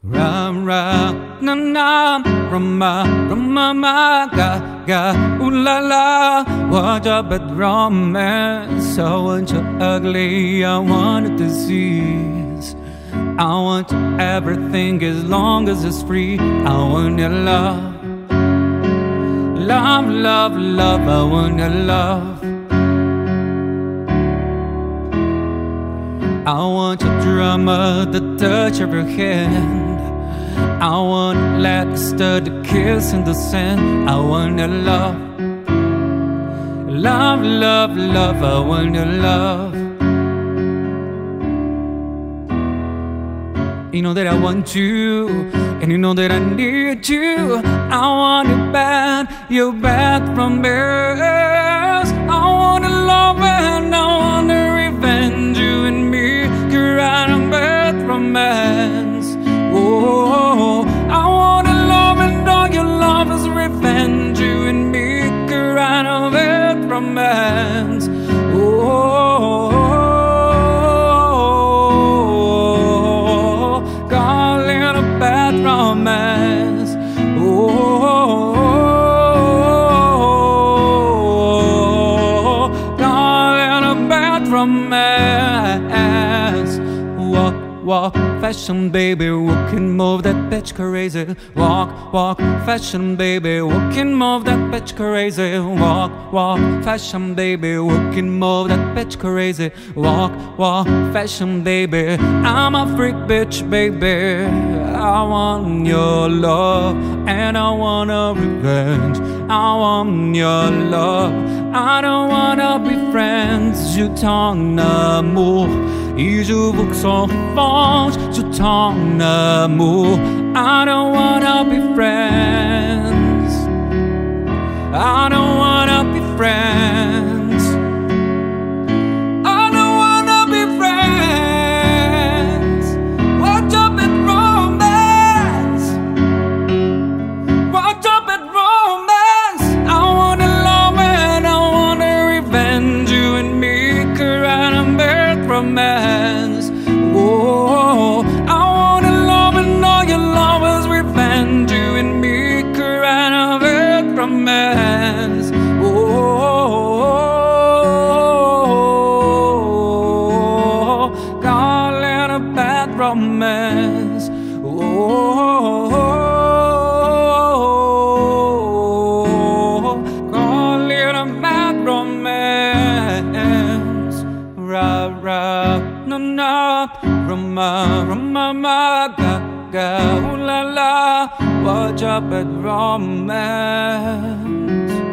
Ra ra na na, rama rama ma ga ga, ooh la la. What a bad romance. I want you ugly, I want disease. I want everything as long as it's free. I want your love, love, love, love. I want your love. I want your drama, the touch of your hand. I want laughter, the kiss in the sand. I want your love, love, love, love. I want your love. You know that I want you, and you know that I need you. I want you bad from birth. I want to love and I want to revenge you and me. Cry on bad romance. Oh, I want to love and all your love is revenge you and me. Cry on bad romance. Oh. Romance. Oh, darling, a bad romance. Walk, walk, fashion, baby, walk and move that bitch crazy. Walk, walk, fashion, baby, walk and move that bitch crazy. Walk, walk, fashion, baby, walk and move that bitch crazy. Walk, walk, fashion, baby, I'm a freak bitch, baby. I want your love and I want a revenge. I want your love, I don't wanna be friends. Je t'en amour et je veux que ça revanche. Je t'en amour, I don't wanna be friends. I don't wanna be friends. I don't wanna be friends. Watch up at romance. Watch up at romance. I wanna love and I wanna revenge you and me. Cry on bad romance. Oh, I wanna love and all your lovers revenge you and me. Cry on bad romance. Oh, darling, a bad romance. Oh, darling, a bad romance. Ra ra na na, rama rama ma ga ga, ooh la la. Watch out, bad romance.